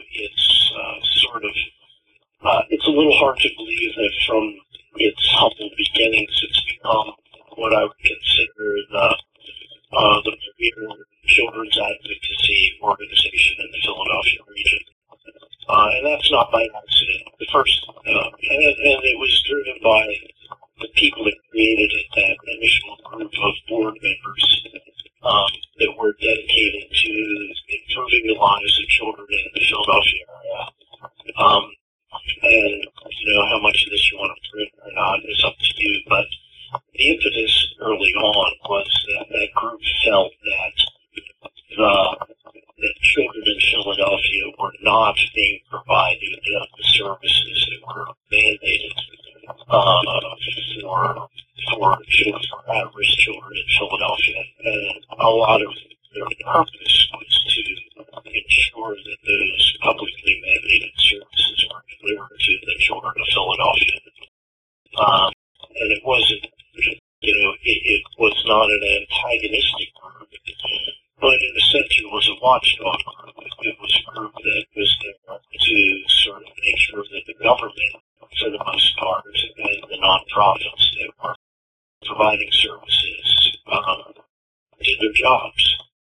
it's sort of, it's a little hard to believe that from its humble beginnings, it's become what I would consider the premier children's advocacy organization in the Philadelphia region. And that's not by accident. The first, and it was driven by the people that created it, that initial group of board members that were dedicated to improving the lives of children in the Philadelphia area. And, how much of this you want to print or not is up to you, but the impetus early on was that that group felt that that children in Philadelphia were not being provided the services that were mandated for children, for at-risk children in Philadelphia. And a lot of their purpose was to ensure that those publicly mandated services were delivered to the children of Philadelphia. And it wasn't, it was not an antagonistic group, but in a sense it was a watchdog group. It was a group that was there to sort of make sure that the government, for the most part, and the nonprofits that were providing services did their jobs.